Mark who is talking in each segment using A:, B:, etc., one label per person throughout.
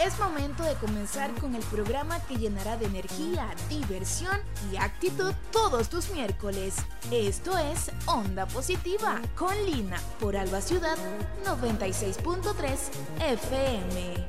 A: Es momento de comenzar con el programa que llenará de energía, diversión y actitud todos tus miércoles. Esto es Onda Positiva con Lina por Alba Ciudad 96.3 FM.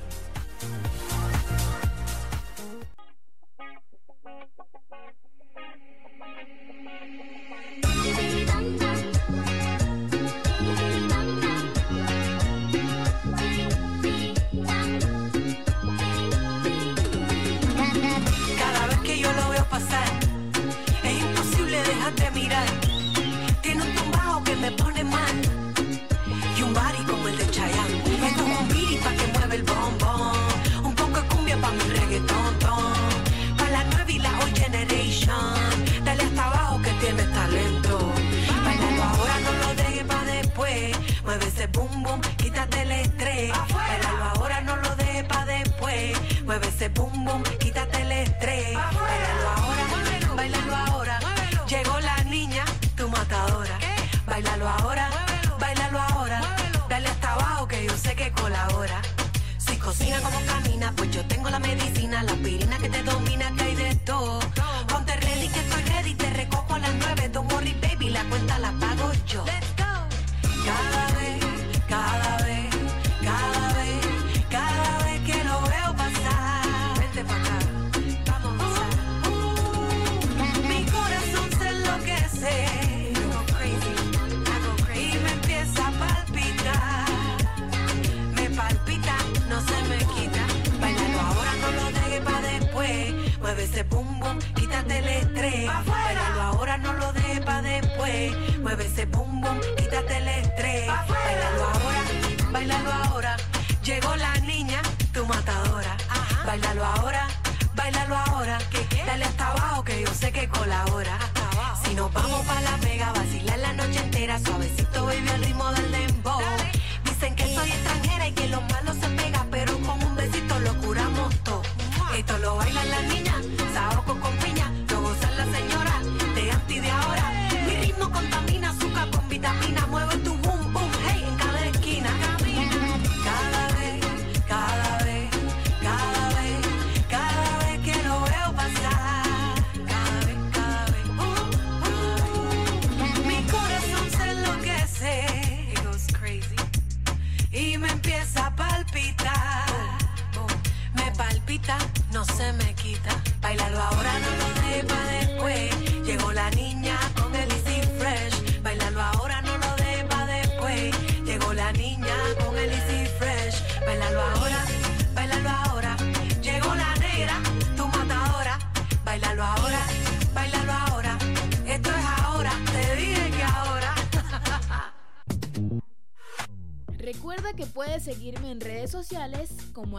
A: Recuerda que puedes seguirme en redes sociales como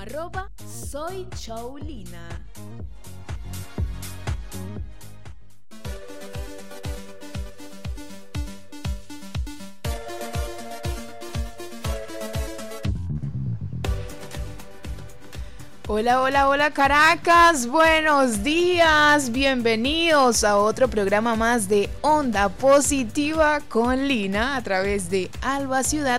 A: @soychoulina. Hola, hola, hola Caracas, buenos días, bienvenidos a otro programa más de Onda Positiva con Lina a través de Alba Ciudad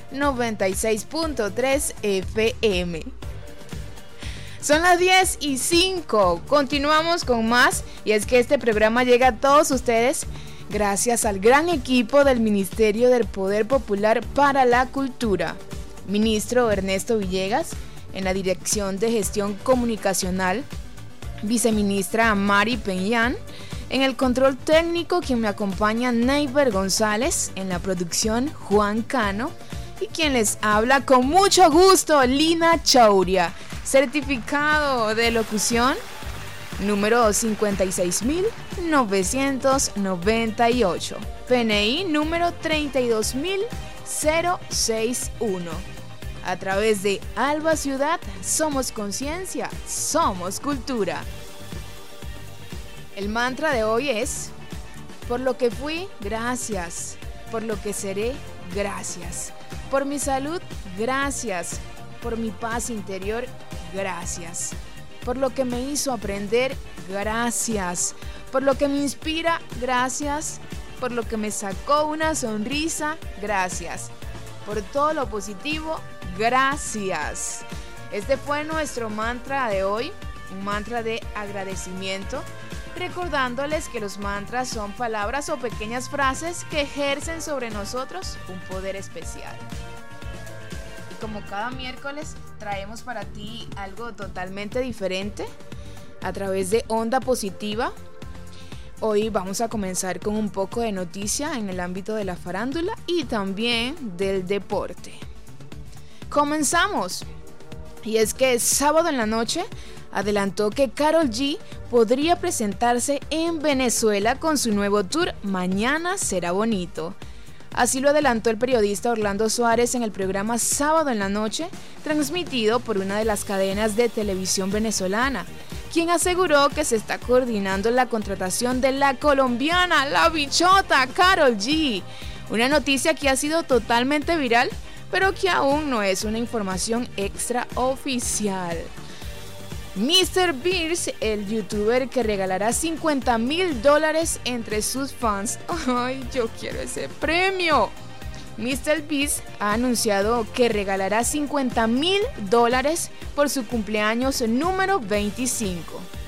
A: 96.3 FM. Son las 10:05, continuamos con más y es que este programa llega a todos ustedes gracias al gran equipo del Ministerio del Poder Popular para la Cultura, Ministro Ernesto Villegas, en la Dirección de Gestión Comunicacional, Viceministra Mari Peñán, en el control técnico quien me acompaña Neiber González, en la producción Juan Cano y quien les habla con mucho gusto Lina Chauria, certificado de locución número 56.998, PNI número 32.061. A través de Alba Ciudad, somos conciencia, somos cultura. El mantra de hoy es: por lo que fui, gracias. Por lo que seré, gracias. Por mi salud, gracias. Por mi paz interior, gracias. Por lo que me hizo aprender, gracias. Por lo que me inspira, gracias. Por lo que me sacó una sonrisa, gracias. Por todo lo positivo, gracias. Este fue nuestro mantra de hoy, un mantra de agradecimiento, recordándoles que los mantras son palabras o pequeñas frases que ejercen sobre nosotros un poder especial. Y como cada miércoles traemos para ti algo totalmente diferente a través de Onda Positiva. Hoy vamos a comenzar con un poco de noticia en el ámbito de la farándula y también del deporte. ¡Comenzamos! Y es que sábado en la noche adelantó que Karol G podría presentarse en Venezuela con su nuevo tour Mañana será bonito. Así lo adelantó el periodista Orlando Suárez en el programa Sábado en la Noche, transmitido por una de las cadenas de televisión venezolana, quien aseguró que se está coordinando la contratación de la colombiana, la bichota Karol G. Una noticia que ha sido totalmente viral, pero que aún no es una información extraoficial. MrBeast, el youtuber que regalará $50,000 entre sus fans. ¡Ay, yo quiero ese premio! MrBeast ha anunciado que regalará $50,000 por su cumpleaños número 25.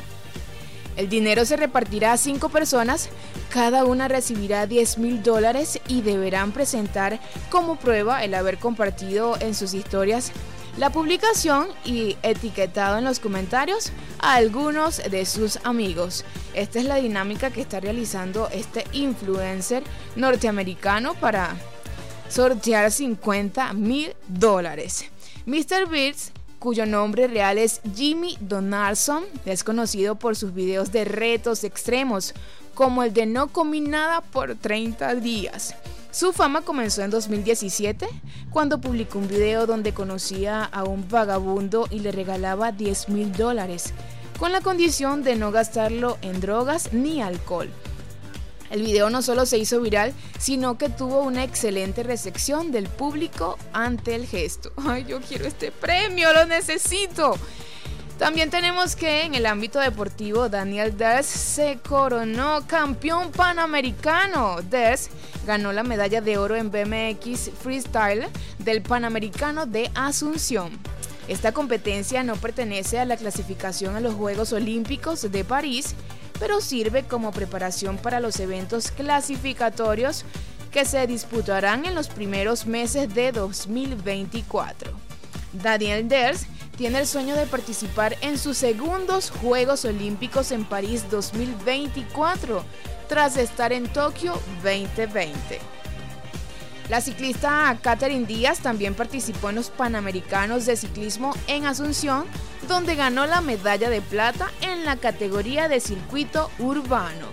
A: El dinero se repartirá a 5 personas, cada una recibirá $10,000 y deberán presentar como prueba el haber compartido en sus historias la publicación y etiquetado en los comentarios a algunos de sus amigos. Esta es la dinámica que está realizando este influencer norteamericano para sortear $50,000. MrBeast, cuyo nombre real es Jimmy Donaldson, es conocido por sus videos de retos extremos, como el de no comí nada por 30 días. Su fama comenzó en 2017, cuando publicó un video donde conocía a un vagabundo y le regalaba $10,000, con la condición de no gastarlo en drogas ni alcohol. El video no solo se hizo viral, sino que tuvo una excelente recepción del público ante el gesto. ¡Ay, yo quiero este premio, lo necesito! También tenemos que en el ámbito deportivo, Daniel Ders se coronó campeón panamericano. Ders ganó la medalla de oro en BMX Freestyle del Panamericano de Asunción. Esta competencia no pertenece a la clasificación a los Juegos Olímpicos de París, pero sirve como preparación para los eventos clasificatorios que se disputarán en los primeros meses de 2024. Daniel Ders tiene el sueño de participar en sus segundos Juegos Olímpicos en París 2024, tras estar en Tokio 2020. La ciclista Katherine Díaz también participó en los Panamericanos de Ciclismo en Asunción, donde ganó la medalla de plata en la categoría de circuito urbano.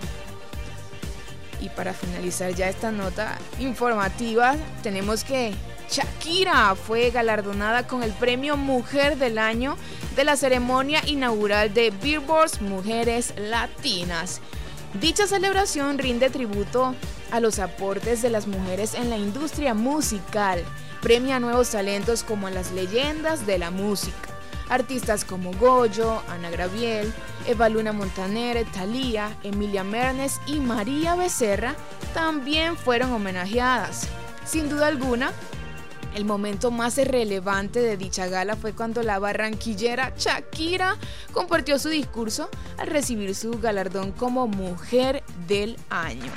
A: Y para finalizar ya esta nota informativa, tenemos que Shakira fue galardonada con el premio Mujer del Año de la ceremonia inaugural de Billboard Mujeres Latinas. Dicha celebración rinde tributo a los aportes de las mujeres en la industria musical, premia a nuevos talentos como a las leyendas de la música. Artistas como Goyo, Ana Gabriel, Eva Luna Montaner, Thalía, Emilia Mernes y María Becerra también fueron homenajeadas. Sin duda alguna, el momento más relevante de dicha gala fue cuando la barranquillera Shakira compartió su discurso al recibir su galardón como Mujer del Año.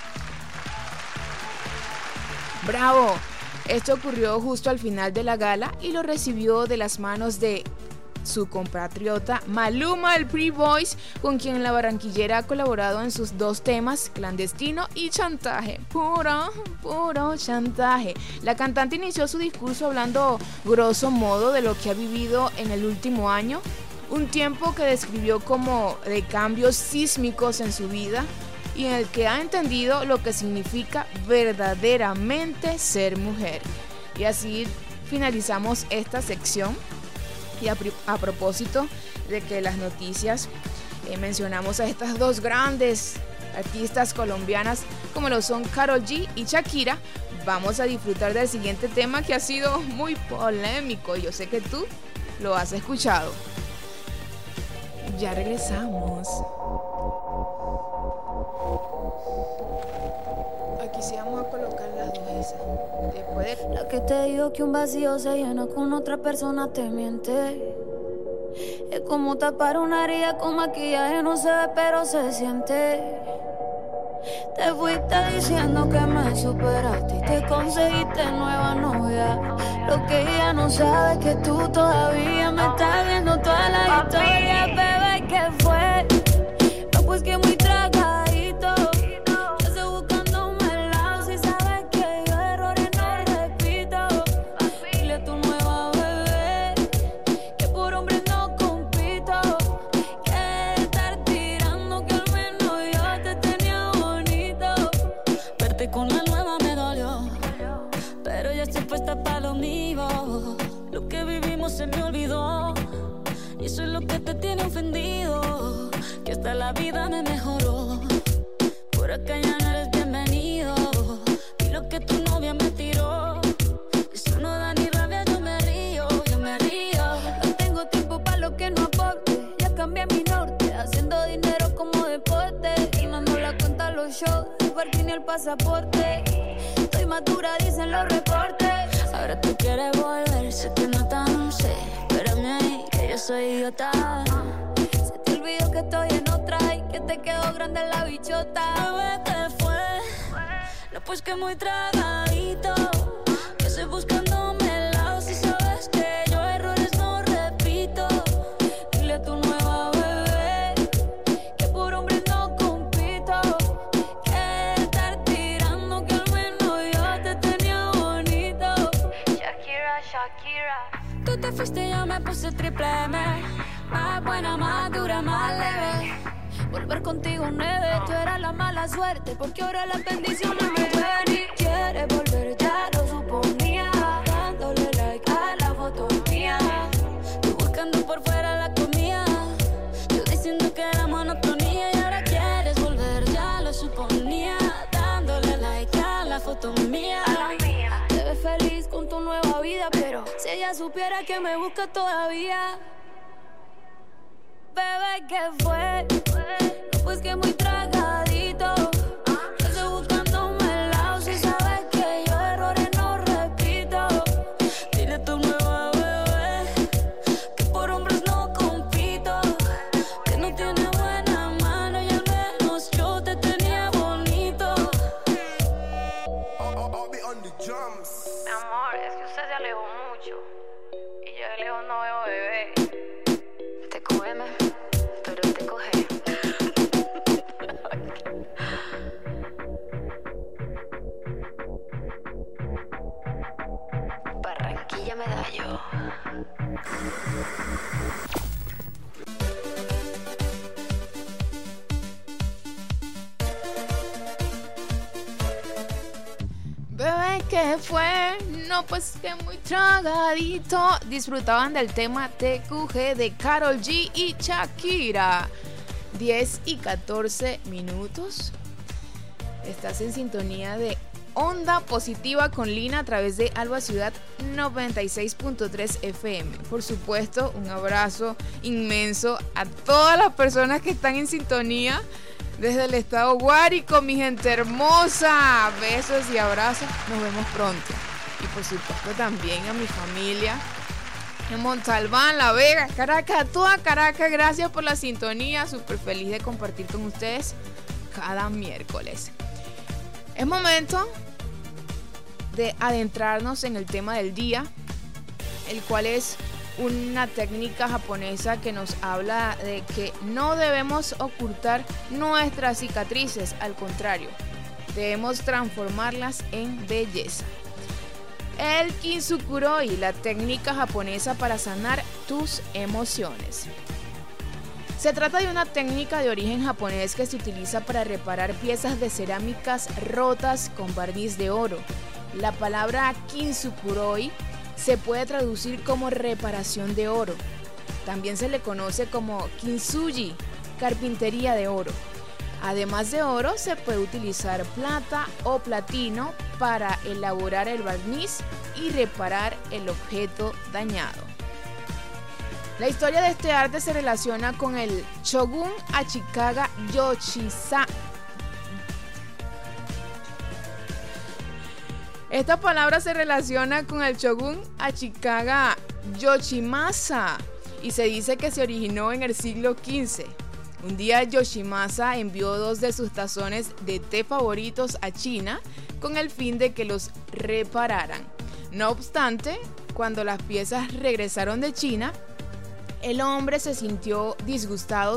A: ¡Bravo! Esto ocurrió justo al final de la gala y lo recibió de las manos de su compatriota Maluma, el Pretty Boys, con quien la barranquillera ha colaborado en sus 2 temas, Clandestino y Chantaje. Puro chantaje. La cantante inició su discurso hablando grosso modo de lo que ha vivido en el último año, un tiempo que describió como de cambios sísmicos en su vida y en el que ha entendido lo que significa verdaderamente ser mujer. Y así finalizamos esta sección. Y a propósito de que las noticias mencionamos a estas 2 grandes artistas colombianas como lo son Karol G y Shakira, vamos a disfrutar del siguiente tema que ha sido muy polémico. Yo sé que tú lo has escuchado. Ya regresamos. Aquí sí vamos a colocar las 2 esas. Después de...
B: La que te digo que un vacío se llena con otra persona te miente. Es como tapar una herida con maquillaje, no se ve pero se siente. Te fuiste diciendo que me superaste y te conseguiste nueva novia. Lo que ella no sabe es que tú todavía me estás viendo toda la historia. Bebé, ¿qué fue? No, pues que muy tragadito. Yo estoy buscándome el lado. Si sabes que yo errores no repito. Dile a tu nueva bebé que por hombre no compito. Que estar tirando que al menos yo te tenía bonito. Verte con la nueva me dolió, pero ya estoy puesta para lo mío. Lo que vivimos se me olvidó y eso es lo que te tiene ofendido. Que hasta la vida me mejoró. Por acá ya no eres bienvenido. Y lo que tu novia me tiró, eso no da ni rabia, yo me río, yo me río. No tengo tiempo para lo que no aporte. Ya cambié mi norte, haciendo dinero como deporte. Y mando la cuenta a los shows, el parking y el pasaporte. Estoy madura, dicen los reportes. Ahora tú quieres volver, sé que no tan sé. Espérame ahí, que yo soy idiota. Se te olvidó que estoy en otra y que te quedó grande la bichota. Bebé, ¿qué fue? No, pues que muy tragadito. Que estoy buscándome el lado. Si sabes que yo errores no repito. Dile a tu nueva bebé que por hombre no compito. Que estar tirando que al menos yo te tenía bonito. Shakira, Shakira. Tú te fuiste y yo me puse triple M. Más buena, más dura, más leve. Volver contigo nueve. Tú eras la mala suerte porque ahora las bendiciones me ven. Y quieres volver, ya lo suponía. Dándole like a la foto mía. Tú buscando por fuera la comida. Yo diciendo que era monotonía. Y ahora quieres volver, ya lo suponía. Dándole like a la foto mía. Te ves feliz con tu nueva vida, pero si ella supiera que me busca todavía. Bebé, ¿qué fue? No, pues que muy tragadito. Yo estoy buscándome el lado. Si sabes que yo errores no repito. Dile a tu nueva bebé que por hombres no compito. Que no tiene buena mano y al menos yo te tenía bonito.
C: Mi amor, es que usted se alejó mucho y yo de lejos no veo bebé. Te cógeme, pero te coge. Barranquilla Medallo.
A: Bebé, ¿qué fue? No, pues que muy tragadito. Disfrutaban del tema TQG de Karol G y Shakira. 10 y 14 minutos. Estás en sintonía de Onda Positiva con Lina a través de Alba Ciudad 96.3 FM. Por supuesto, un abrazo inmenso a todas las personas que están en sintonía desde el estado Guárico, mi gente hermosa. Besos y abrazos. Nos vemos pronto. Y por supuesto también a mi familia en Montalbán, La Vega, Caracas, toda Caracas. Gracias por la sintonía. Súper feliz de compartir con ustedes cada miércoles. Es momento de adentrarnos en el tema del día, el cual es una técnica japonesa que nos habla de que no debemos ocultar nuestras cicatrices, al contrario, debemos transformarlas en belleza. El Kintsukuroi, la técnica japonesa para sanar tus emociones. Se trata de una técnica de origen japonés que se utiliza para reparar piezas de cerámicas rotas con barniz de oro. La palabra Kintsukuroi se puede traducir como reparación de oro. También se le conoce como kintsugi, carpintería de oro. Además de oro, se puede utilizar plata o platino para elaborar el barniz y reparar el objeto dañado. La historia de este arte se relaciona con el Shogun Ashikaga Yoshizaki. Esta palabra se relaciona con el Shogun Ashikaga Yoshimasa y se dice que se originó en el siglo XV. Un día Yoshimasa envió 2 de sus tazones de té favoritos a China con el fin de que los repararan. No obstante, cuando las piezas regresaron de China, el hombre se sintió disgustado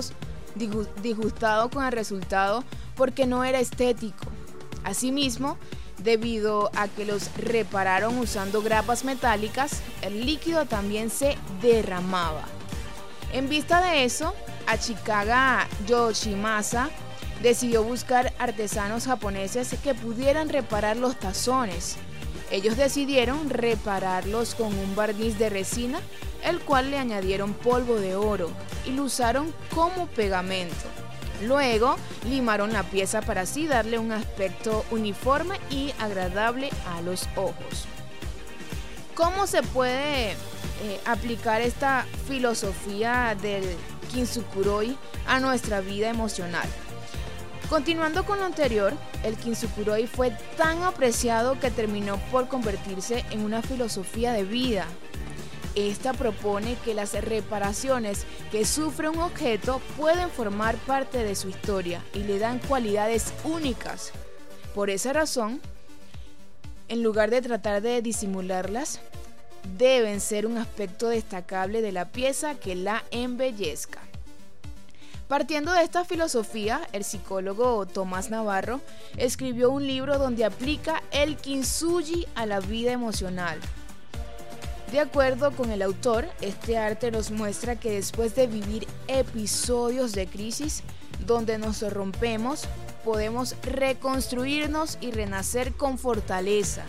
A: con el resultado porque no era estético. Asimismo, debido a que los repararon usando grapas metálicas, el líquido también se derramaba. En vista de eso, Ashikaga Yoshimasa decidió buscar artesanos japoneses que pudieran reparar los tazones. Ellos decidieron repararlos con un barniz de resina, el cual le añadieron polvo de oro y lo usaron como pegamento. Luego limaron la pieza para así darle un aspecto uniforme y agradable a los ojos. ¿Cómo se puede aplicar esta filosofía del Kintsukuroi a nuestra vida emocional? Continuando con lo anterior, el Kintsukuroi fue tan apreciado que terminó por convertirse en una filosofía de vida. Esta propone que las reparaciones que sufre un objeto pueden formar parte de su historia y le dan cualidades únicas. Por esa razón, en lugar de tratar de disimularlas, deben ser un aspecto destacable de la pieza que la embellezca. Partiendo de esta filosofía, el psicólogo Tomás Navarro escribió un libro donde aplica el kintsugi a la vida emocional. De acuerdo con el autor, este arte nos muestra que después de vivir episodios de crisis donde nos rompemos, podemos reconstruirnos y renacer con fortaleza.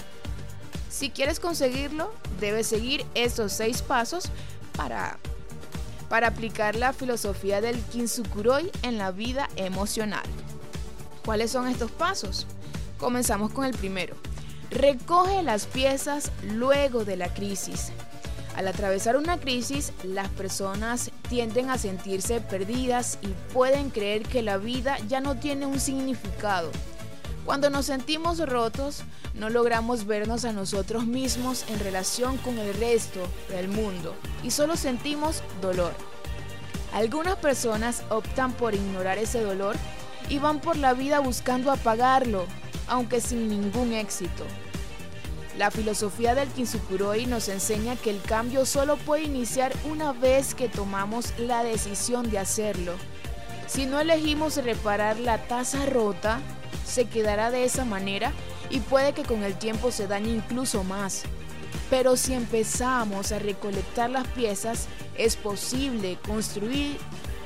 A: Si quieres conseguirlo, debes seguir estos 6 pasos para aplicar la filosofía del Kintsukuroi en la vida emocional. ¿Cuáles son estos pasos? Comenzamos con el primero. Recoge las piezas luego de la crisis. Al atravesar una crisis, las personas tienden a sentirse perdidas y pueden creer que la vida ya no tiene un significado. Cuando nos sentimos rotos, no logramos vernos a nosotros mismos en relación con el resto del mundo y solo sentimos dolor. Algunas personas optan por ignorar ese dolor y van por la vida buscando apagarlo, aunque sin ningún éxito. La filosofía del Kintsukuroi nos enseña que el cambio solo puede iniciar una vez que tomamos la decisión de hacerlo. Si no elegimos reparar la taza rota, se quedará de esa manera y puede que con el tiempo se dañe incluso más. Pero si empezamos a recolectar las piezas, es posible construir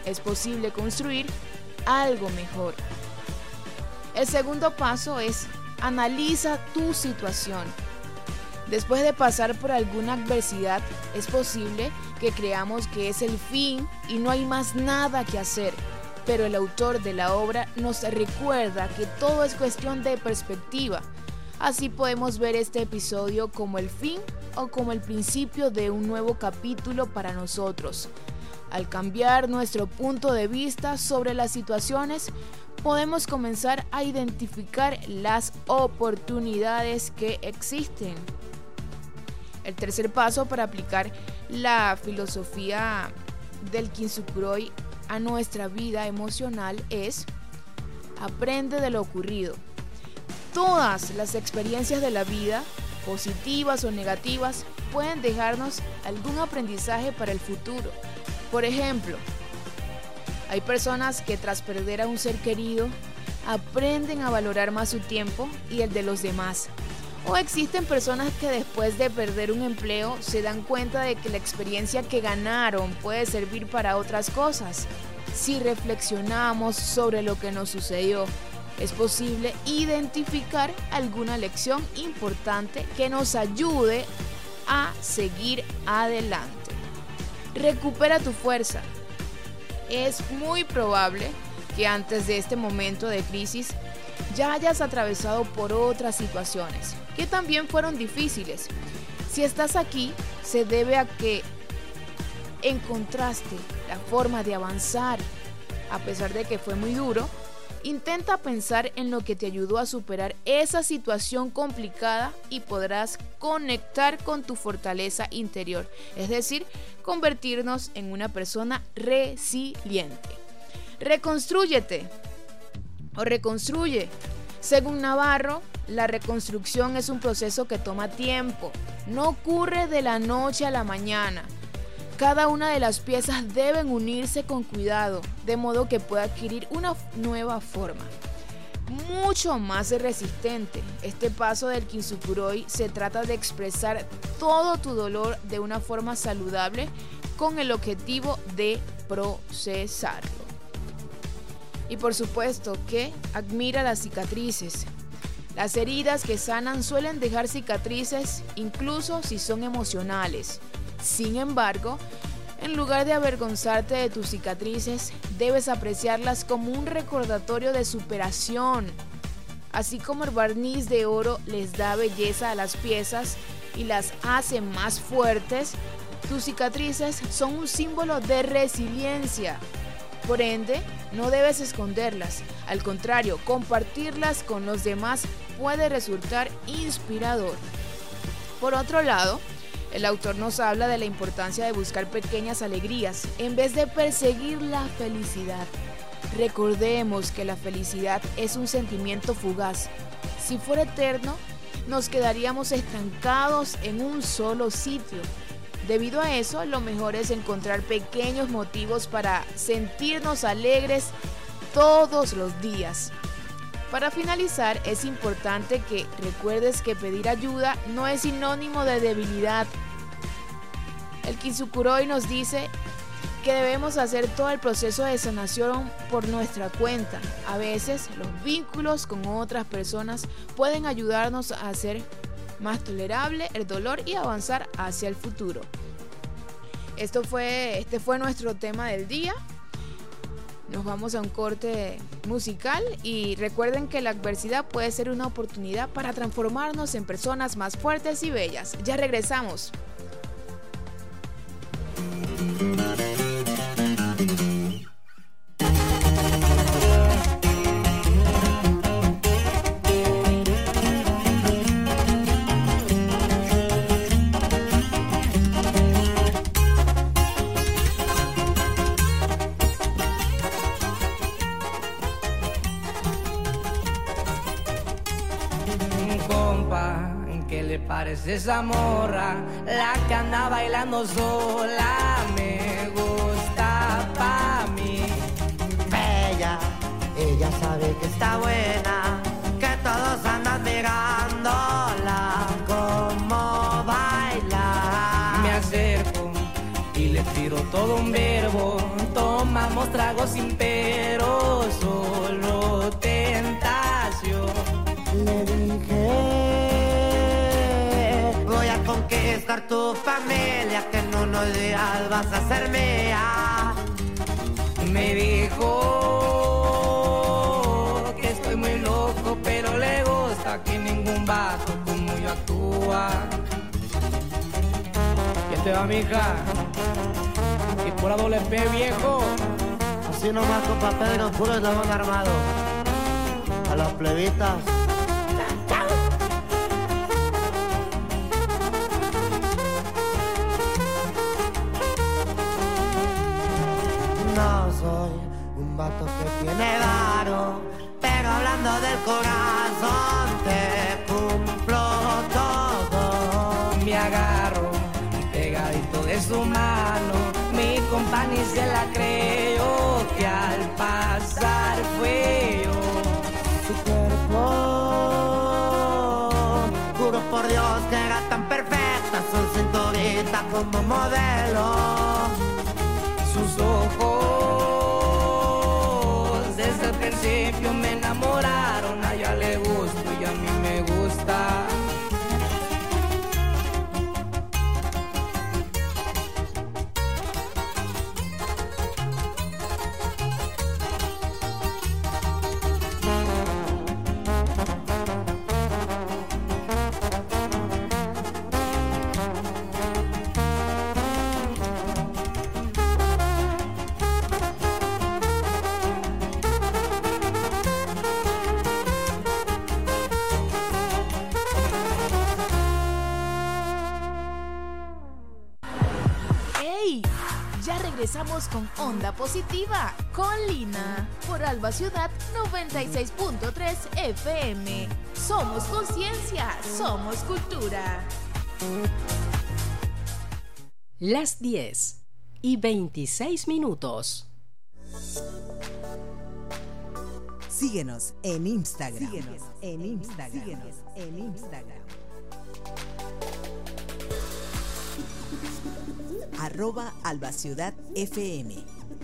A: algo mejor. El segundo paso es: analiza tu situación. Después de pasar por alguna adversidad, es posible que creamos que es el fin y no hay más nada que hacer. Pero el autor de la obra nos recuerda que todo es cuestión de perspectiva. Así podemos ver este episodio como el fin o como el principio de un nuevo capítulo para nosotros. Al cambiar nuestro punto de vista sobre las situaciones, podemos comenzar a identificar las oportunidades que existen. El tercer paso para aplicar la filosofía del Kintsukuroi a nuestra vida emocional es: aprende de lo ocurrido. Todas las experiencias de la vida, positivas o negativas, pueden dejarnos algún aprendizaje para el futuro. Por ejemplo, hay personas que tras perder a un ser querido, aprenden a valorar más su tiempo y el de los demás. O existen personas que después de perder un empleo se dan cuenta de que la experiencia que ganaron puede servir para otras cosas. Si reflexionamos sobre lo que nos sucedió, es posible identificar alguna lección importante que nos ayude a seguir adelante. Recupera tu fuerza. Es muy probable que antes de este momento de crisis ya hayas atravesado por otras situaciones que también fueron difíciles. Si estás aquí, se debe a que encontraste la forma de avanzar. A pesar de que fue muy duro, Intenta pensar en lo que te ayudó a superar esa situación complicada y podrás conectar con tu fortaleza interior, es decir, convertirnos en una persona resiliente. Reconstrúyete o reconstruye. Según Navarro, la reconstrucción es un proceso que toma tiempo, no ocurre de la noche a la mañana. Cada una de las piezas deben unirse con cuidado, de modo que pueda adquirir una nueva forma, mucho más resistente. Este paso del Kintsukuroi se trata de expresar todo tu dolor de una forma saludable con el objetivo de procesarlo. Y por supuesto que admira las cicatrices. Las heridas que sanan suelen dejar cicatrices, incluso si son emocionales. Sin embargo, en lugar de avergonzarte de tus cicatrices, debes apreciarlas como un recordatorio de superación. Así como el barniz de oro les da belleza a las piezas y las hace más fuertes, tus cicatrices son un símbolo de resiliencia. Por ende, no debes esconderlas. Al contrario, compartirlas con los demás puede resultar inspirador. Por otro lado, el autor nos habla de la importancia de buscar pequeñas alegrías en vez de perseguir la felicidad. Recordemos que la felicidad es un sentimiento fugaz. Si fuera eterno, nos quedaríamos estancados en un solo sitio. Debido a eso, lo mejor es encontrar pequeños motivos para sentirnos alegres todos los días. Para finalizar, es importante que recuerdes que pedir ayuda no es sinónimo de debilidad. El Kintsukuroi nos dice que debemos hacer todo el proceso de sanación por nuestra cuenta. A veces, los vínculos con otras personas pueden ayudarnos a hacer más tolerable el dolor y avanzar hacia el futuro. Este fue nuestro tema del día. Nos vamos a un corte musical y recuerden que la adversidad puede ser una oportunidad para transformarnos en personas más fuertes y bellas. Ya regresamos.
D: Parece esa morra, la que anda bailando sola, me gusta pa' mí.
E: Bella, ella sabe que está buena, que todos andan mirándola como baila.
D: Me acerco y le tiro todo un verbo, tomamos tragos sin pero, solo tentación.
E: Le dije, conquistar tu familia, que en unos días vas a ser mía.
D: Me dijo que estoy muy loco, pero le gusta que ningún vato como yo actúa. ¿Quién te va, mija? Y por la doble P, viejo.
E: Así nomás con papel puro y dragón armado. A las plebitas. No soy un vato que tiene varo, pero hablando del corazón te cumplo todo.
D: Me agarro pegadito de su mano, mi compa ni se la creyó, que al pasar fue yo.
E: Su cuerpo, juro por Dios que era tan perfecta, su cinturita como modelo.
D: Sus ojos desde el principio me enamoraron, a ella le gusto y a mí me gusta.
A: regresamos con Onda Positiva, con Lina, por Alba Ciudad 96.3 FM. Somos conciencia, somos cultura.
F: Las 10:26.
G: Síguenos en Instagram. @AlbaCiudadFM.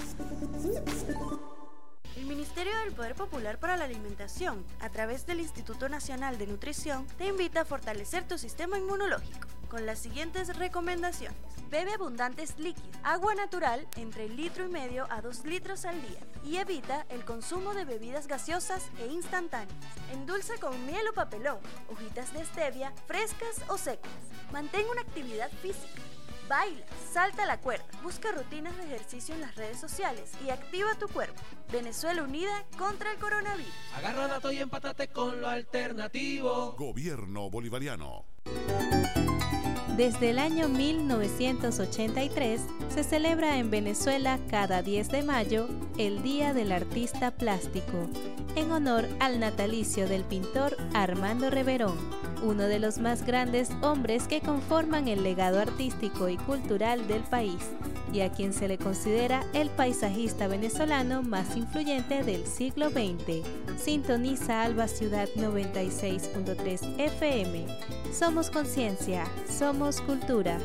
H: El Ministerio del Poder Popular para la Alimentación, a través del Instituto Nacional de Nutrición, te invita a fortalecer tu sistema inmunológico con las siguientes recomendaciones. Bebe abundantes líquidos, agua natural entre 1,5 litros a 2 litros al día y evita el consumo de bebidas gaseosas e instantáneas. Endulza con miel o papelón, hojitas de stevia, frescas o secas. Mantén una actividad física. Baila, salta la cuerda, busca rutinas de ejercicio en las redes sociales y activa tu cuerpo. Venezuela unida contra el coronavirus.
I: Agarra datos y empátate con lo alternativo.
J: Gobierno bolivariano.
K: Desde el año 1983 se celebra en Venezuela cada 10 de mayo el Día del Artista Plástico, en honor al natalicio del pintor Armando Reverón, uno de los más grandes hombres que conforman el legado artístico y cultural del país, y a quien se le considera el paisajista venezolano más influyente del siglo XX. Sintoniza Alba Ciudad 96.3 FM. Somos conciencia, somos cultura.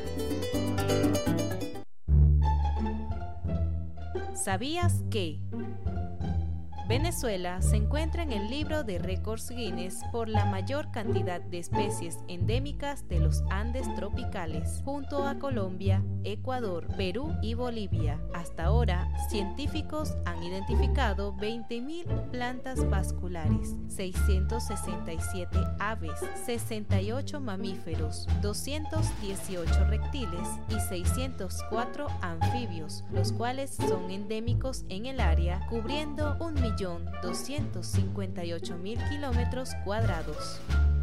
K: ¿Sabías que Venezuela se encuentra en el libro de récords Guinness por la mayor cantidad de especies endémicas de los Andes tropicales, junto a Colombia, Ecuador, Perú y Bolivia? Hasta ahora, científicos han identificado 20.000 plantas vasculares, 667 aves, 68 mamíferos, 218 reptiles y 604 anfibios, los cuales son endémicos en el área, cubriendo 1.258.000 kilómetros cuadrados.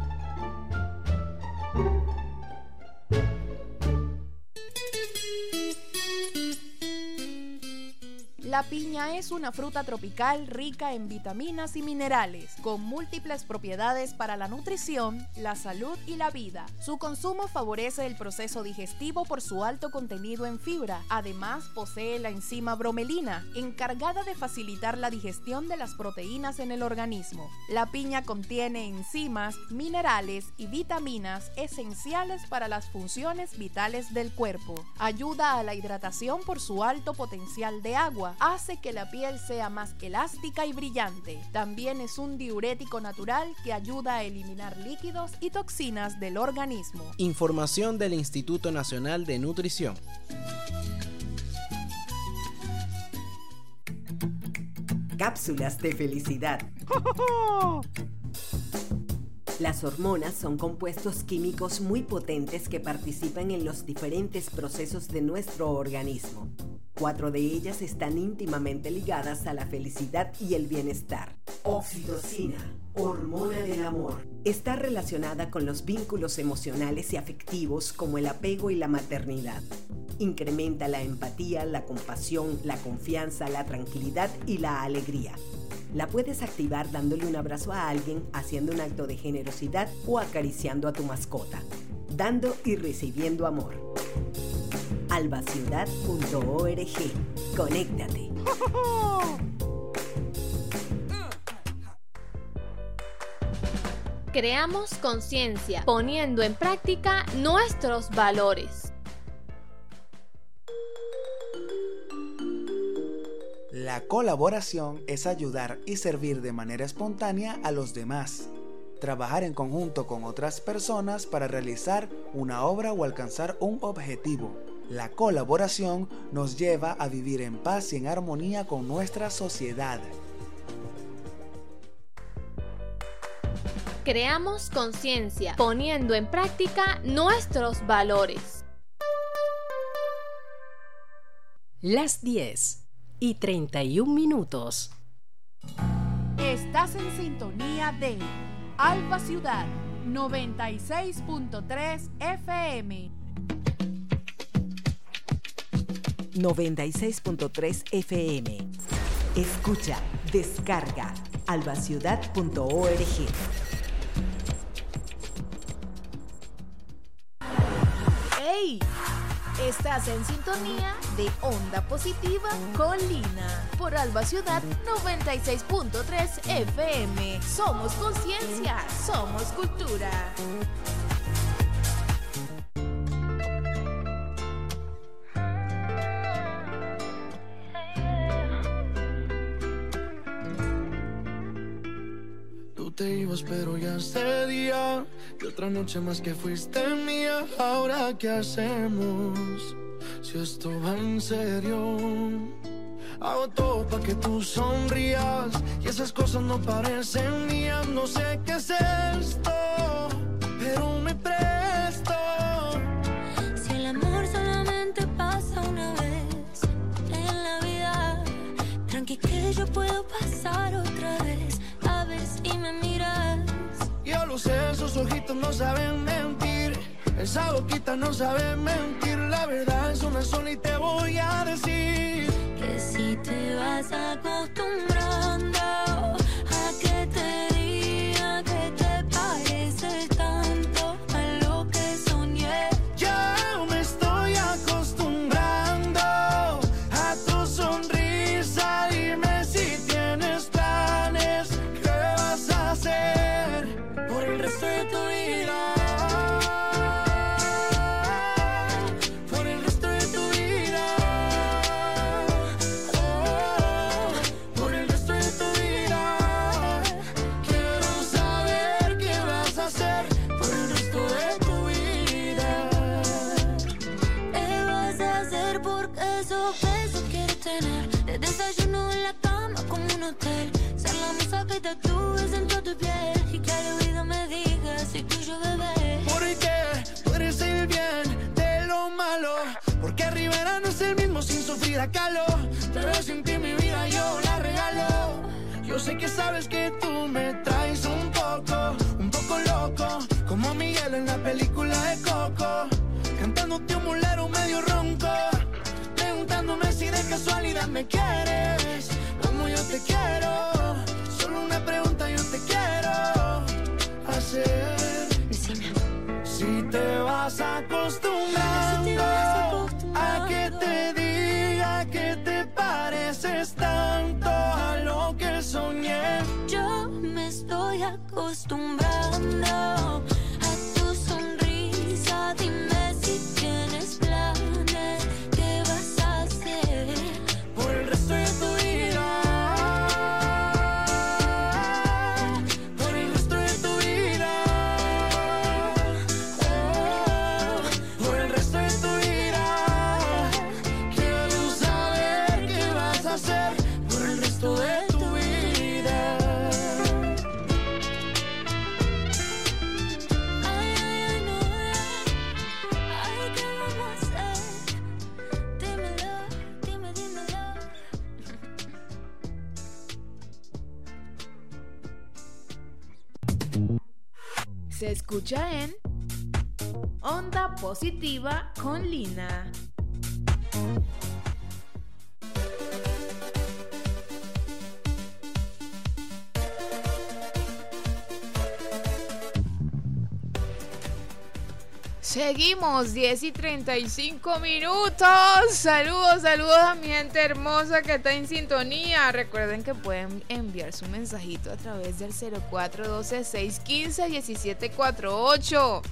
L: La piña es una fruta tropical rica en vitaminas y minerales, con múltiples propiedades para la nutrición, la salud y la vida. Su consumo favorece el proceso digestivo por su alto contenido en fibra. Además, posee la enzima bromelina, encargada de facilitar la digestión de las proteínas en el organismo. La piña contiene enzimas, minerales y vitaminas esenciales para las funciones vitales del cuerpo. Ayuda a la hidratación por su alto potencial de agua. Hace que la piel sea más elástica y brillante. También es un diurético natural que ayuda a eliminar líquidos y toxinas del organismo.
M: Información del Instituto Nacional de Nutrición.
N: Cápsulas de felicidad. Las hormonas son compuestos químicos muy potentes que participan en los diferentes procesos de nuestro organismo. 4 de ellas están íntimamente ligadas a la felicidad y el bienestar. Oxitocina, hormona del amor, está relacionada con los vínculos emocionales y afectivos como el apego y la maternidad. Incrementa la empatía, la compasión, la confianza, la tranquilidad y la alegría. La puedes activar dándole un abrazo a alguien, haciendo un acto de generosidad o acariciando a tu mascota. Dando y recibiendo amor. albaciudad.org. Conéctate.
O: Creamos conciencia, poniendo en práctica nuestros valores.
P: La colaboración es ayudar y servir de manera espontánea a los demás. Trabajar en conjunto con otras personas para realizar una obra o alcanzar un objetivo. La colaboración nos lleva a vivir en paz y en armonía con nuestra sociedad.
O: Creamos conciencia, poniendo en práctica nuestros valores.
F: Las 10:31.
L: Estás en sintonía de Alba Ciudad 96.3 FM.
N: 96.3 FM. Escucha, descarga albaciudad.org.
L: ¡Hey! Estás en sintonía de Onda Positiva con Lina por Alba Ciudad 96.3 FM. Somos conciencia, somos cultura.
Q: Tú te ibas pero ya ese día y otra noche más que fuiste mía. Ahora qué hacemos si esto va en serio. Hago todo pa' que tú sonrías y esas cosas no parecen mías. No sé qué es esto, pero me presto.
B: Si el amor solamente pasa una vez en la vida, tranqui que yo puedo pasar otra vez. A ver si me miras.
Q: Yo lo sé, esos ojitos no saben mentir, esa boquita no sabe mentir. La verdad es una sola y te voy a decir
B: que si te vas acostumbrando a que te diga que te parece tanto a lo que soñé.
Q: Ya me estoy acostumbrando a tu sonrisa. Dime si tienes planes, ¿qué vas a hacer por el resto de tu vida? Por el resto de tu vida. Por el resto de tu vida. Quiero saber qué vas a hacer por el resto de tu vida.
B: ¿Qué vas a hacer? Porque esos besos quiero tener. Te desayuno en la cama como un hotel. Ser la musa que tatúes en toda tu piel y que al oído me digas soy tuyo, bebé.
Q: Porque tú eres el bien de lo malo. Porque Rivera no es el mismo sin sufrir a calo. Pero sin ti mi vida yo la regalo. Yo sé que sabes que tú me traes un poco loco, como Miguel en la película de Coco, cantándote un bolero medio ronco, preguntándome si de casualidad me quieres como yo te quiero. Solo una pregunta yo te quiero hacer. Si te vas acostumbrando a que te diga que te pareces tanto a lo que soñé.
B: Yo me estoy acostumbrando a tu sonrisa. Dime si tienes planes, ¿qué vas a hacer
Q: por el resto de tu vida? Por el resto de tu vida. Por el resto de tu vida. Quiero saber qué vas a hacer por el resto de tu vida.
B: Ay, ay, ay, no, ay, ¿qué vamos a hacer? Dímelo, dímelo.
A: Se escucha en Onda Positiva con Lina. Seguimos, 10:35. Saludos a mi gente hermosa que está en sintonía. Recuerden que pueden enviar su mensajito a través del 0412-615-1748.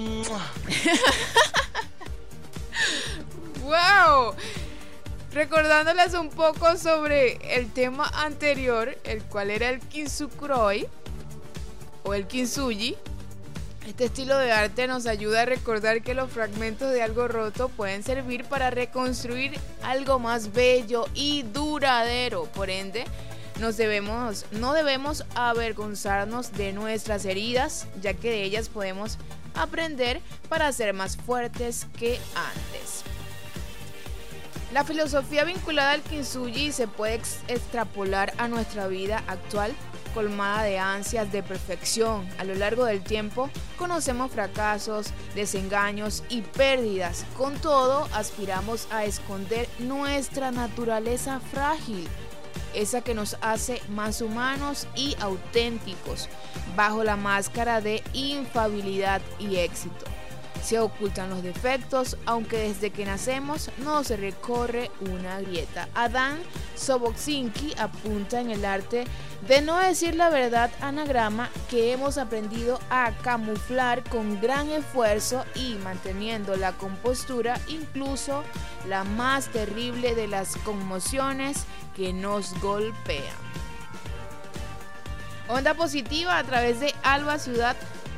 A: ¡Wow! Recordándoles un poco sobre el tema anterior, el cual era el kintsukuroi o el kintsugi. Este estilo de arte nos ayuda a recordar que los fragmentos de algo roto pueden servir para reconstruir algo más bello y duradero. Por ende, no debemos avergonzarnos de nuestras heridas, ya que de ellas podemos aprender para ser más fuertes que antes. La filosofía vinculada al kintsugi se puede extrapolar a nuestra vida actual colmada de ansias de perfección. A lo largo del tiempo conocemos fracasos, desengaños y pérdidas. Con todo, aspiramos a esconder nuestra naturaleza frágil, esa que nos hace más humanos y auténticos, bajo la máscara de infalibilidad y éxito. Se ocultan los defectos, aunque desde que nacemos no se recorre una grieta. Adán Sobotzinski apunta en el arte de no decir la verdad, anagrama que hemos aprendido a camuflar con gran esfuerzo y manteniendo la compostura, incluso la más terrible de las conmociones que nos golpean. Onda positiva a través de Alba Ciudad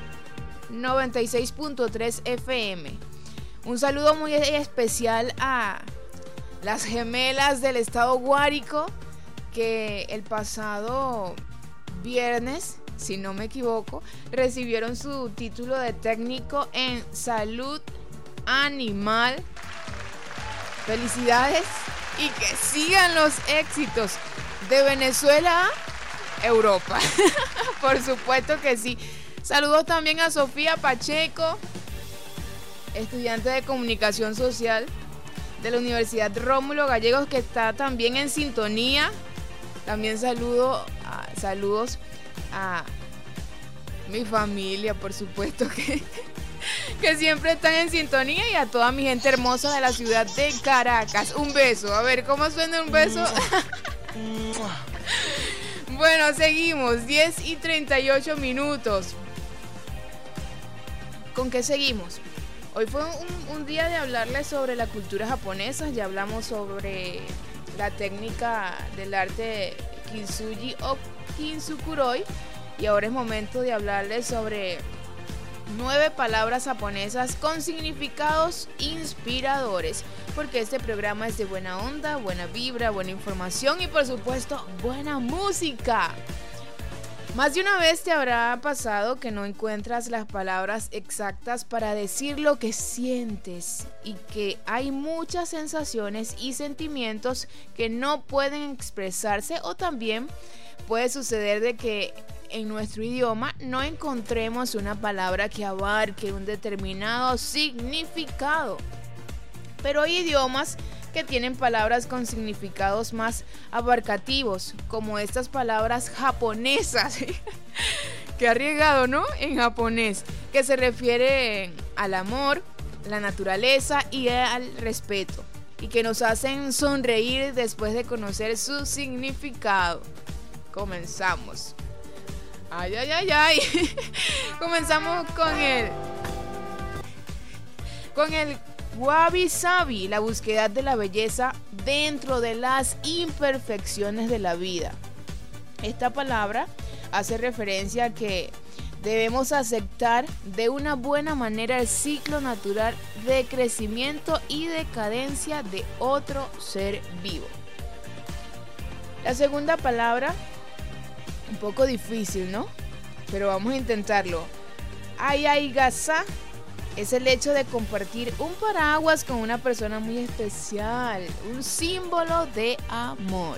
A: 96.3 FM. Un saludo muy especial a las gemelas del estado Guárico, que el pasado viernes, si no me equivoco, recibieron su título de técnico en salud animal. Felicidades y que sigan los éxitos de Venezuela a Europa. Por supuesto que sí. Saludos también a Sofía Pacheco, estudiante de comunicación social de la Universidad Rómulo Gallegos, que está también en sintonía. También saludos a mi familia, por supuesto, que siempre están en sintonía, y a toda mi gente hermosa de la ciudad de Caracas. Un beso. A ver, ¿cómo suena un beso? Bueno, seguimos. 10:38. ¿Con qué seguimos? Hoy fue un día de hablarles sobre la cultura japonesa. Ya hablamos sobre la técnica del arte Kintsugi o Kintsukuroi, y ahora es momento de hablarles sobre 9 palabras japonesas con significados inspiradores, porque este programa es de buena onda, buena vibra, buena información y por supuesto buena música. Más de una vez te habrá pasado que no encuentras las palabras exactas para decir lo que sientes, y que hay muchas sensaciones y sentimientos que no pueden expresarse, o también puede suceder de que en nuestro idioma no encontremos una palabra que abarque un determinado significado. Pero hay idiomas que tienen palabras con significados más abarcativos, como estas palabras japonesas. Qué arriesgado, ¿no? En japonés, que se refieren al amor, la naturaleza y al respeto, y que nos hacen sonreír después de conocer su significado. Comenzamos. Ay. Comenzamos con el Wabi Sabi, la búsqueda de la belleza dentro de las imperfecciones de la vida. Esta palabra hace referencia a que debemos aceptar de una buena manera el ciclo natural de crecimiento y decadencia de otro ser vivo. La segunda palabra, un poco difícil, ¿no? Pero vamos a intentarlo. Ayaigasa es el hecho de compartir un paraguas con una persona muy especial, un símbolo de amor.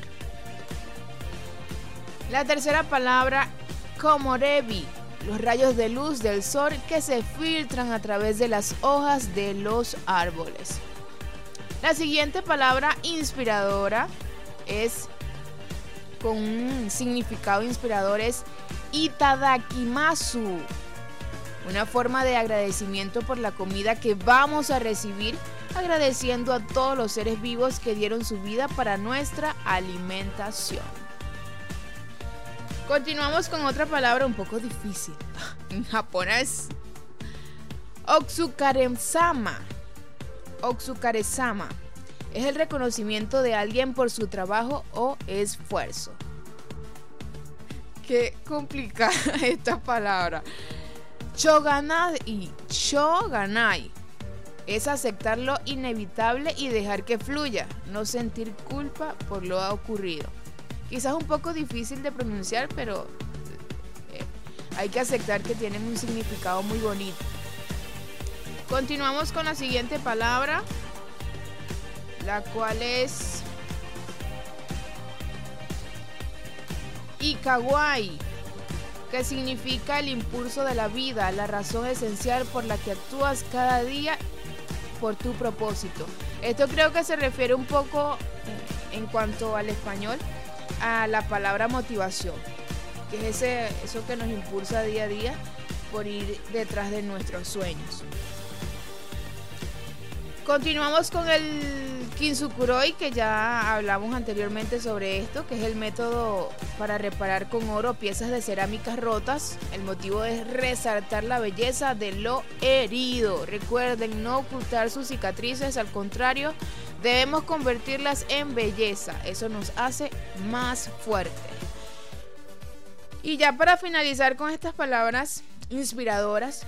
A: La tercera palabra, komorebi, los rayos de luz del sol que se filtran a través de las hojas de los árboles. La siguiente palabra, inspiradora, es con un significado inspirador, es itadakimasu, una forma de agradecimiento por la comida que vamos a recibir, agradeciendo a todos los seres vivos que dieron su vida para nuestra alimentación. Continuamos con otra palabra un poco difícil en japonés. Otsukaresama. Otsukaresama es el reconocimiento de alguien por su trabajo o esfuerzo. Qué complicada esta palabra. Shoganai es aceptar lo inevitable y dejar que fluya, no sentir culpa por lo ocurrido. Quizás un poco difícil de pronunciar, pero hay que aceptar que tienen un significado muy bonito. Continuamos con la siguiente palabra, la cual es ikawai. que significa el impulso de la vida, la razón esencial por la que actúas cada día por tu propósito. Esto creo que se refiere un poco en cuanto al español a la palabra motivación, que es eso que nos impulsa día a día por ir detrás de nuestros sueños. Continuamos con el Kinsukuroi, que ya hablamos anteriormente sobre esto, que es el método para reparar con oro piezas de cerámicas rotas. El motivo es resaltar la belleza de lo herido. Recuerden no ocultar sus cicatrices, al contrario, debemos convertirlas en belleza. Eso nos hace más fuertes. Y ya para finalizar con estas palabras inspiradoras,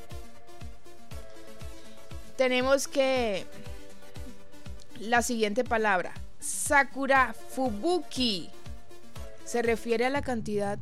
A: tenemos que la siguiente palabra, Sakura Fubuki, se refiere a la cantidad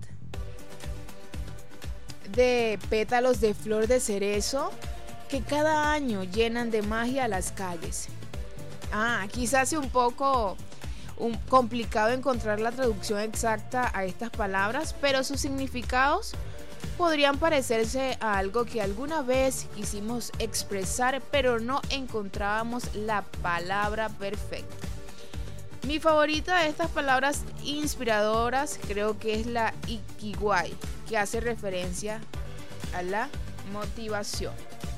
A: de pétalos de flor de cerezo que cada año llenan de magia las calles. Quizás sea un poco complicado encontrar la traducción exacta a estas palabras, pero sus significados podrían parecerse a algo que alguna vez quisimos expresar, pero no encontrábamos la palabra perfecta. Mi favorita de estas palabras inspiradoras creo que es la Ikigai, que hace referencia a la motivación.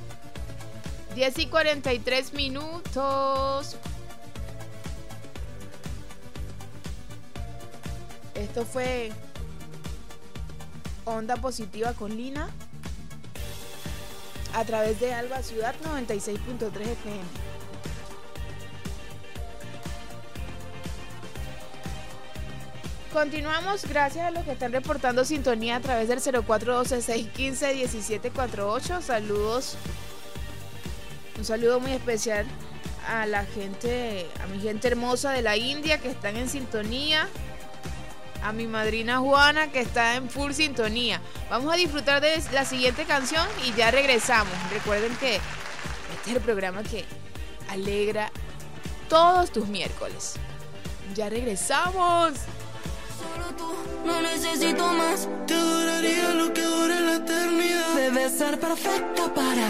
A: 10:43 minutos. Esto fue Onda Positiva con Lina a través de Alba Ciudad 96.3 FM. Continuamos, gracias a los que están reportando sintonía a través del 0412-615-1748. Saludos, un saludo muy especial a la gente, a mi gente hermosa de la India que están en sintonía. A mi madrina Juana, que está en full sintonía. Vamos a disfrutar de la siguiente canción y ya regresamos. Recuerden que este es el programa que alegra todos tus miércoles. Ya regresamos.
B: Solo tú, no necesito más.
Q: Te adoraría lo que dure la eternidad.
B: Debes ser perfecta para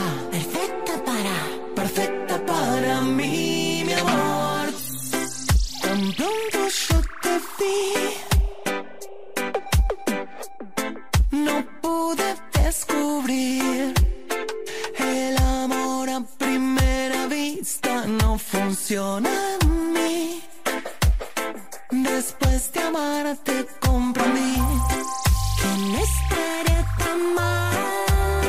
B: mí, mi amor.
Q: Tan pronto yo te vi, no pude descubrir el amor a primera vista. No funciona en mí. Después de amarte comprendí que no estaría tan mal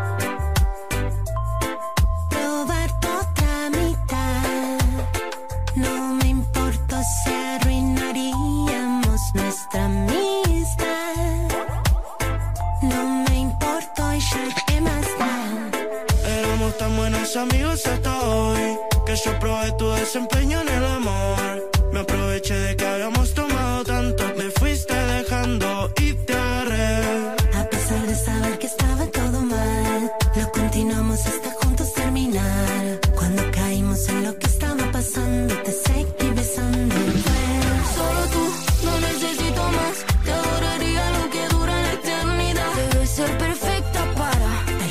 Q: probar otra mitad. No me importó si arruinaríamos nuestra amistad. No me importó y ya que más da. Éramos tan buenos amigos hasta hoy que yo probé tu desempeño en el amor. Me aproveché de que habíamos tomado tanto, me fuiste dejando y te agarré.
B: A pesar de saber que estaba todo mal, lo continuamos hasta juntos terminar. Cuando caímos en lo que estaba pasando, te seguí besando. Solo tú, no necesito más. Te adoraría lo que dura la eternidad. Debes ser perfecta para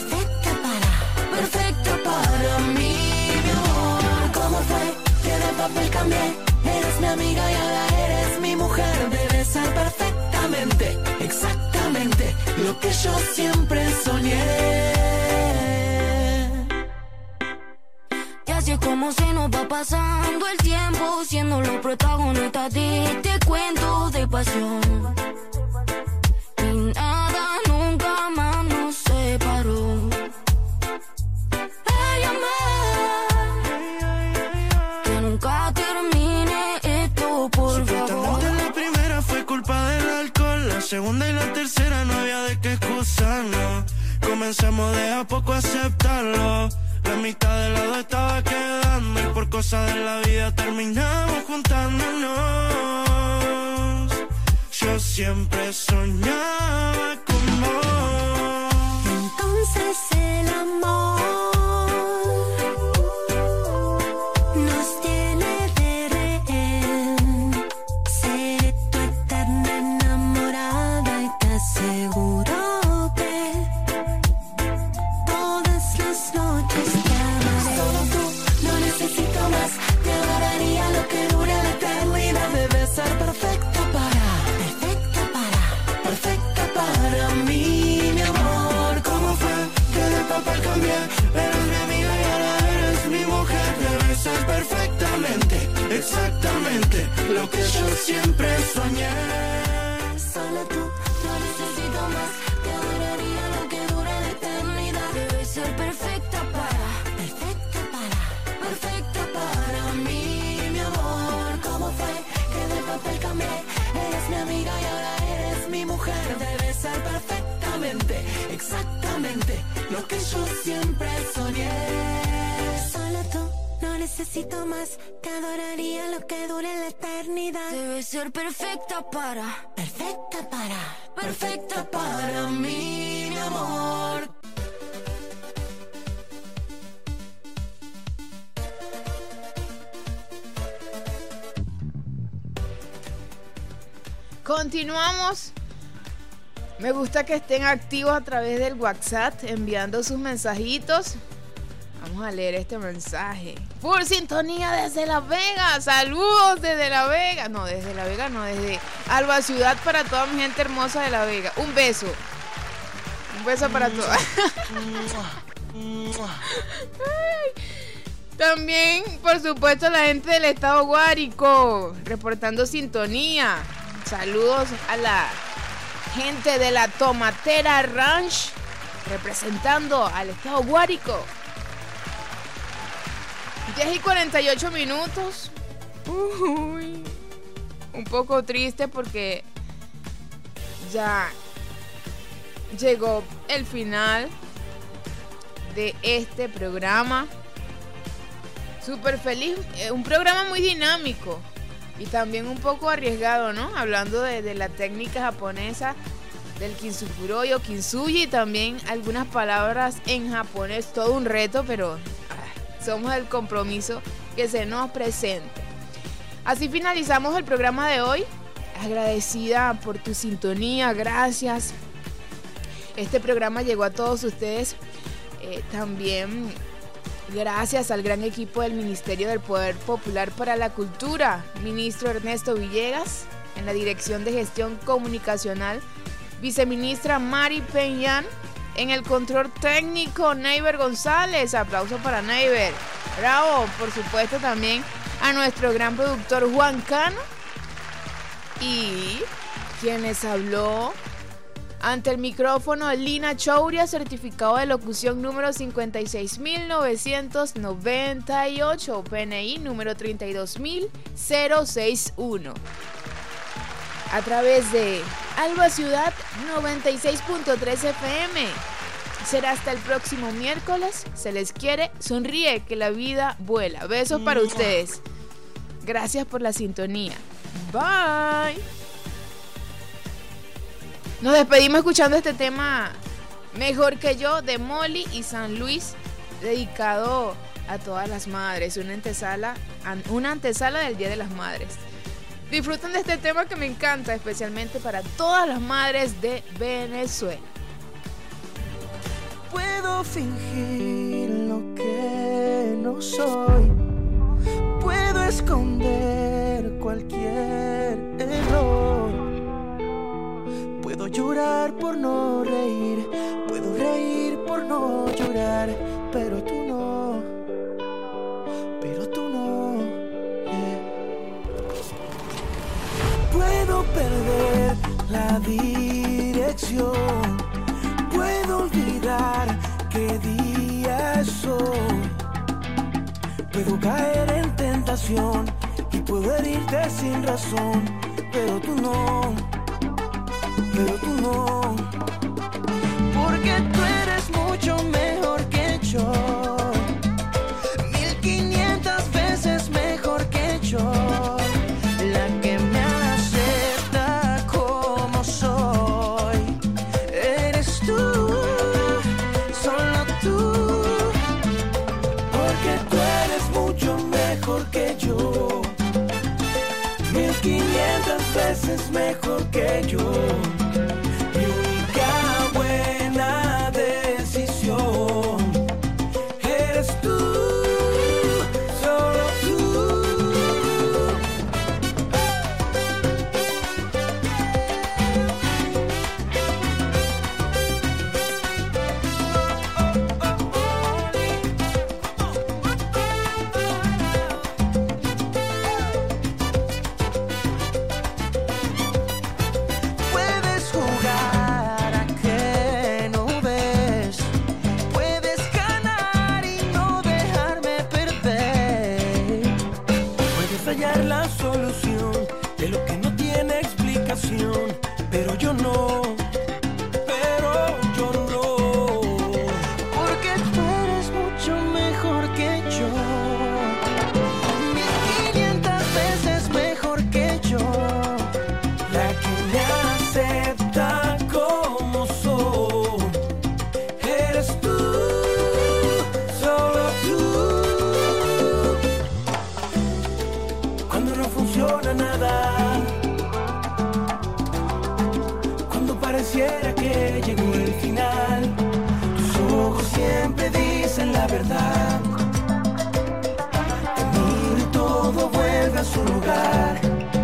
B: mí, mi amor. ¿Cómo fue que de papel cambié? Eres mi amiga y ahora eres mi mujer. Debes ser perfectamente, exactamente lo que yo siempre soñé. Y así es como se nos va pasando el tiempo, siendo los protagonistas de este cuento de pasión. Y nada nunca más nos separó. Nunca termine esto, por favor.
Q: La primera fue culpa del alcohol, la segunda y la tercera no había de qué excusarnos. Comenzamos de a poco a aceptarlo. La mitad del lado estaba quedando y por cosas de la vida terminamos juntándonos. Yo siempre soñaba con vos.
B: Entonces el amor nos tiene de rehén. Seré tu eterna enamorada y te aseguro
Q: exactamente lo que yo siempre soñé.
B: Solo tú, no necesito más. Te adoraría lo que dure la eternidad. Debes ser perfecta para mí, mi amor. ¿Cómo fue que de papel cambié? Eres mi amiga y ahora eres mi mujer. Debes ser perfectamente, exactamente lo que yo siempre soñé. Solo tú, no necesito más. Te adoraría lo que dure la eternidad. Debes ser perfecta para mí, mi amor.
A: Continuamos. Me gusta que estén activos a través del WhatsApp, enviando sus mensajitos. Vamos a leer este mensaje. Por sintonía desde La Vega. Saludos desde La Vega. No, desde La Vega no, desde Alba Ciudad para toda mi gente hermosa de La Vega. Un beso. Un beso para todos. También, por supuesto, la gente del estado Guárico, reportando sintonía. Saludos a la gente de la Tomatera Ranch, representando al estado Guárico. 10:48. Uy, un poco triste porque ya llegó el final de este programa. Súper feliz, un programa muy dinámico y también un poco arriesgado, ¿no? Hablando de la técnica japonesa del kintsukuroi o kintsugi, y también algunas palabras en japonés, todo un reto, pero somos el compromiso que se nos presente. Así finalizamos el programa de hoy. Agradecida por tu sintonía, gracias. Este programa llegó a todos ustedes también gracias al gran equipo del Ministerio del Poder Popular para la Cultura, ministro Ernesto Villegas, en la Dirección de Gestión Comunicacional, viceministra Mari Peñán, en el control técnico Neiber González, aplauso para Neiber, bravo. Por supuesto también a nuestro gran productor Juan Cano, y quien les habló ante el micrófono Lina Chouria, certificado de locución número 56.998, PNI número 32.061. A través de Alba Ciudad 96.3 FM. Será hasta el próximo miércoles. Se les quiere, sonríe, que la vida vuela. Besos para ustedes. Gracias por la sintonía. Bye. Nos despedimos escuchando este tema, Mejor que yo, de Molly y San Luis, dedicado a todas las madres. Una antesala del Día de las Madres. Disfruten de este tema que me encanta, especialmente para todas las madres de Venezuela.
Q: Puedo fingir lo que no soy. Puedo esconder cualquier error. Puedo llorar por no reír. Puedo reír por no llorar. Pero tú no. Pero tú no. Puedo perder la dirección. Puedo olvidar qué día es hoy. Puedo caer en tentación y puedo herirte sin razón. Pero tú no. Pero tú no. Porque tú eres mucho mejor que yo. 1500 veces mejor que yo. La que me acepta como soy. Eres tú, solo tú. Porque tú eres mucho mejor que yo. 1500 veces mejor que yo. Mi única buena decisión. Eres tú, solo tú.
I: pareciera que llegó el final. Tus ojos siempre dicen la verdad. Te miro y todo vuelve a su lugar.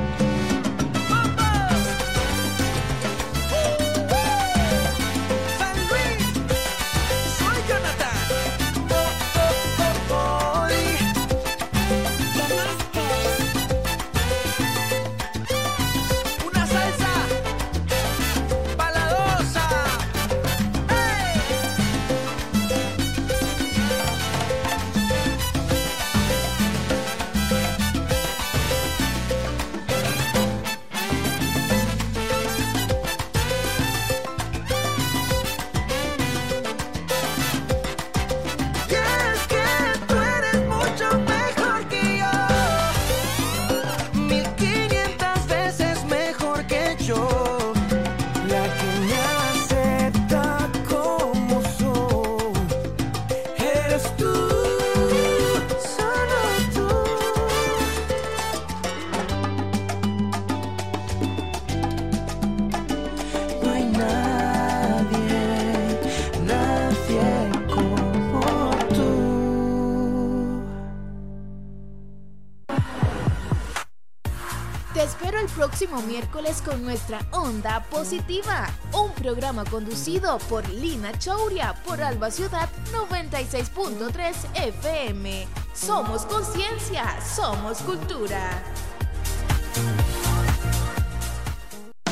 A: Próximo miércoles con nuestra Onda Positiva, un programa conducido por Lina Chouria por Alba Ciudad 96.3 FM. Somos conciencia, somos cultura.